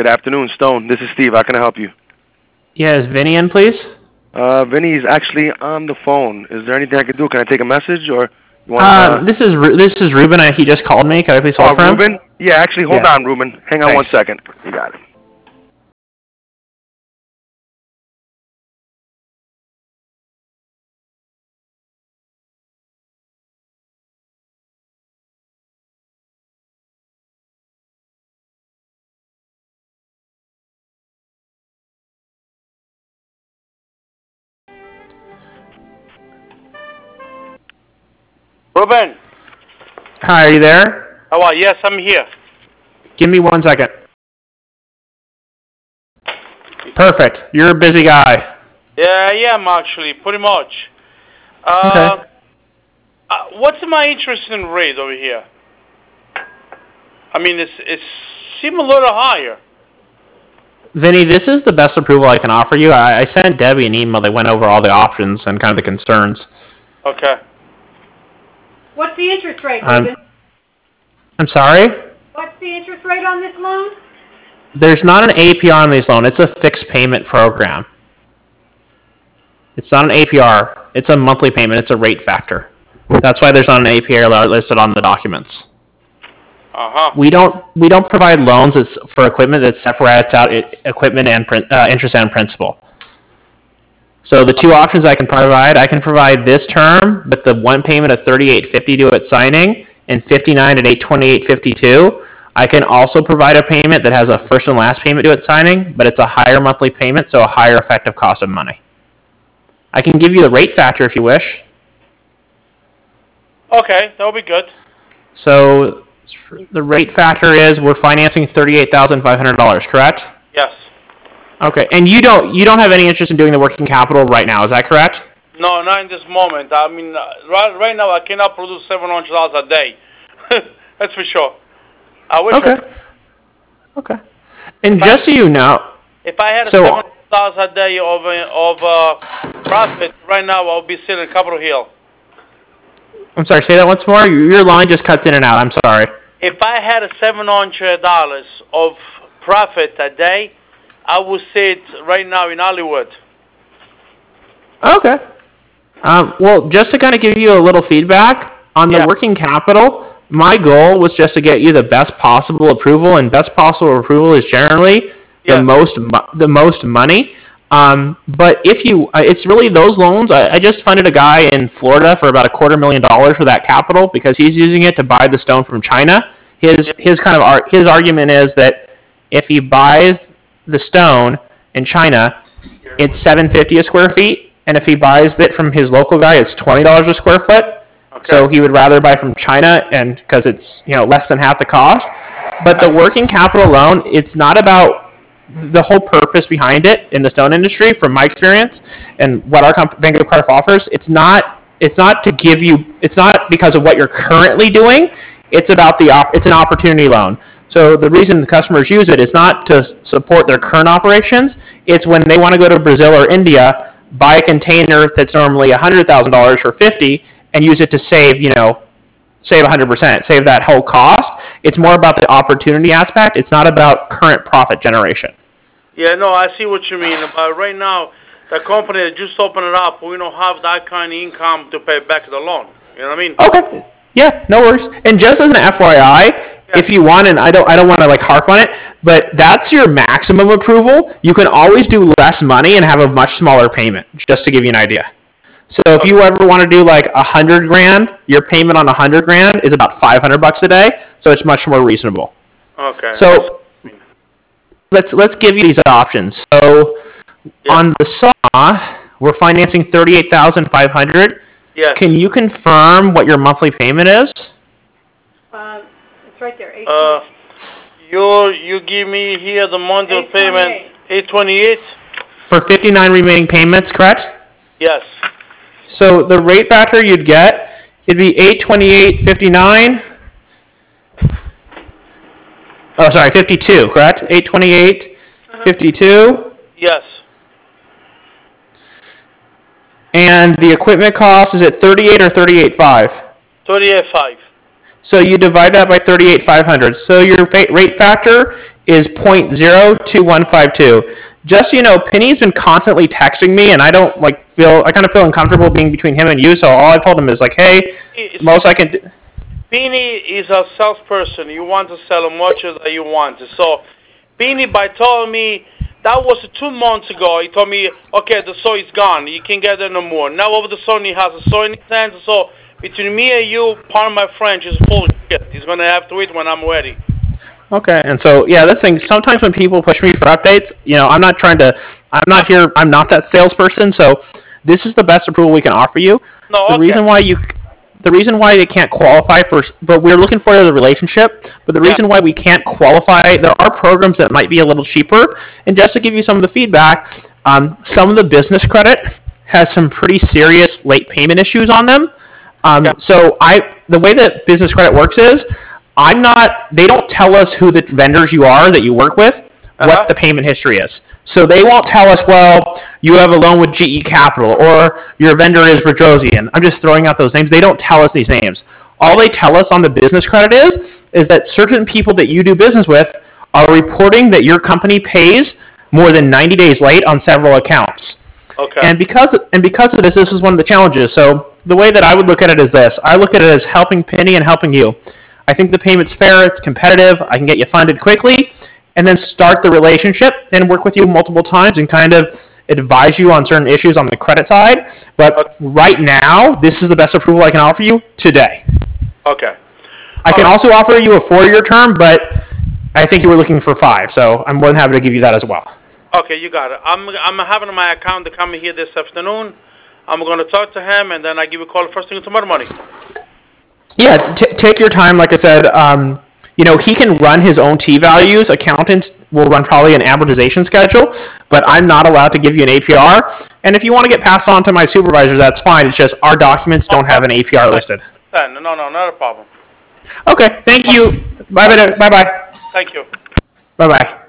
good afternoon, Stone. This is Steve. How can I help you? Yeah, is Vinny in, please? Vinny's actually on the phone. Is there anything I can do? Can I take a message, or you want? This is Ruben. He just called me. Can I please hold for him? Ruben? Yeah, actually, hold Yeah. on, Ruben. Hang on Thanks. 1 second. You got it. Ruben, Hi, are you there? how are you? Yes, I'm here. Give me 1 second. Perfect. You're a busy guy. Yeah, I am actually, pretty much. Okay. What's my interest in rate over here? I mean, it's seem a little higher. Vinny, this is the best approval I can offer you. I sent Debbie an email that went over all the options and kind of the concerns. Okay. What's the interest rate, Ruben? I'm sorry? What's the interest rate on this loan? There's not an APR on this loan. It's a fixed payment program. It's not an APR. It's a monthly payment. It's a rate factor. That's why there's not an APR listed on the documents. We don't provide loans for equipment that separates out equipment and interest and principal. So the two options I can provide this term with the one payment of $38.50 due at signing and $59 at $828.52. I can also provide a payment that has a first and last payment due at signing, but it's a higher monthly payment, so a higher effective cost of money. I can give you the rate factor if you wish. Okay, that would be good. So the rate factor is we're financing $38,500, correct? Yes. Okay, and you don't have any interest in doing the working capital right now, is that correct? No, not in this moment. I mean, right now I cannot produce $700 a day. That's for sure. I wish. Okay. And just so you know, if I had $700 a day of profit right now, I'll be sitting in Capitol Hill. I'm sorry. Say that once more. Your line just cuts in and out. I'm sorry. If I had $700 of profit a day, I would sit right now in Hollywood. Okay. Well, just to kind of give you a little feedback on the working capital, my goal was just to get you the best possible approval, and best possible approval is generally the most money. But if you, it's really those loans. I just funded a guy in Florida for about $250,000 for that capital because he's using it to buy the stone from China. His argument is that if he buys the stone in China, it's $750 a square feet, and if he buys it from his local guy, it's $20 a square foot. Okay. So he would rather buy from China, and because it's less than half the cost. But the working capital loan, it's not about the whole purpose behind it in the stone industry, from my experience and what our Bank of Cardiff offers. It's not to give you. It's not because of what you're currently doing. It's about it's an opportunity loan. So the reason the customers use it is not to support their current operations. It's when they want to go to Brazil or India, buy a container that's normally $100,000 for $50,000 and use it to save 100%, save that whole cost. It's more about the opportunity aspect. It's not about current profit generation. Yeah, no, I see what you mean. But right now, the company that just opened it up, we don't have that kind of income to pay back the loan. You know what I mean? Okay. Yeah, no worries. And just as an FYI, if you want, and I don't want to harp on it, but that's your maximum approval. You can always do less money and have a much smaller payment, just to give you an idea. So if you ever want to do $100,000, your payment on $100,000 is about $500 a day, so it's much more reasonable. Okay. So let's give you these options. So on the saw, we're financing $38,500. Yes. Can you confirm what your monthly payment is? It's right there. You give me here the monthly payment $828 for 59 remaining payments, correct? Yes. So the rate factor you'd get, it'd be $828.59. Oh, sorry, 52, correct? $828.52. Yes. And the equipment cost, is it $38,000 or $38,500? $38,500. So you divide that by $38,500. So your rate factor is 0.02152. Just so you know, Penny's been constantly texting me, and I don't I kind of feel uncomfortable being between him and you. So all I told him is like, hey, most I can do. Beanie is a salesperson. You want to sell as much as you want. So, Beanie, by telling me that was 2 months ago, he told me, okay, the soy is gone. You can't get it no more. Now over the sudden he has a soy in his hands. So between me and you, pardon my French, is full of shit. He's gonna have to eat when I'm ready. Okay, and so yeah, that's the thing. Sometimes when people push me for updates, I'm not that salesperson. So this is the best approval we can offer you. No, the reason why they can't qualify but we're looking for the relationship. But the reason why we can't qualify, there are programs that might be a little cheaper. And just to give you some of the feedback, some of the business credit has some pretty serious late payment issues on them. So the way that business credit works is, they don't tell us who the vendors you are that you work with, what the payment history is. So they won't tell us, well, you have a loan with GE Capital, or your vendor is Bedrosian. I'm just throwing out those names. They don't tell us these names. All they tell us on the business credit is that certain people that you do business with are reporting that your company pays more than 90 days late on several accounts. Okay. And because of this is one of the challenges. So the way that I would look at it is this. I look at it as helping Penny and helping you. I think the payment's fair, it's competitive, I can get you funded quickly, and then start the relationship and work with you multiple times and kind of advise you on certain issues on the credit side. But right now, this is the best approval I can offer you today. Okay. I can also offer you a 4-year term, but I think you were looking for 5, so I'm more than happy to give you that as well. Okay, you got it. I'm having my account to come here this afternoon. I'm going to talk to him, and then I give you a call first thing tomorrow morning. Yeah, take your time. Like I said, he can run his own T-values. Accountants will run probably an amortization schedule, but I'm not allowed to give you an APR. And if you want to get passed on to my supervisor, that's fine. It's just our documents don't have an APR listed. No, not a problem. Okay, thank you. Bye-bye. Thank you. Bye-bye.